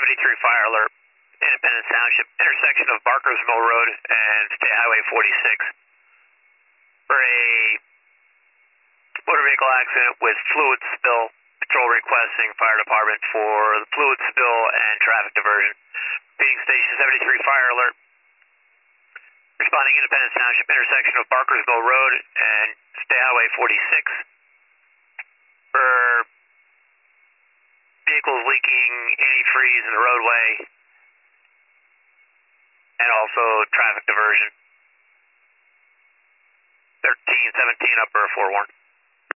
73 fire alert, Independence Township, intersection of Barker's Mill Road and State Highway 46 for a motor vehicle accident with fluid spill. Patrol requesting fire department for the fluid spill and traffic diversion. Being station 73 fire alert. Responding Independence Township, intersection of Barker's Mill Road and State Highway 46 for vehicles leaking antifreeze in the roadway and also traffic diversion. 1317 upper 41.